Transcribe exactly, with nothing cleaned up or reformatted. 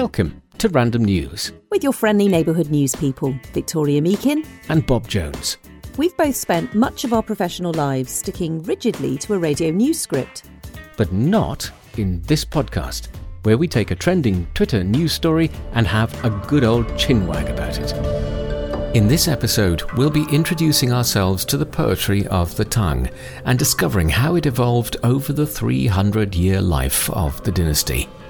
Welcome to Random News with your friendly neighbourhood news people, Victoria Meakin and Bob Jones. We've both spent much of our professional lives sticking rigidly to a radio news script. But not in this podcast, where we take a trending Twitter news story and have a good old chinwag about it. In this episode, we'll be introducing ourselves to the poetry of the Tang and discovering how it evolved over the three hundred year life of the dynasty.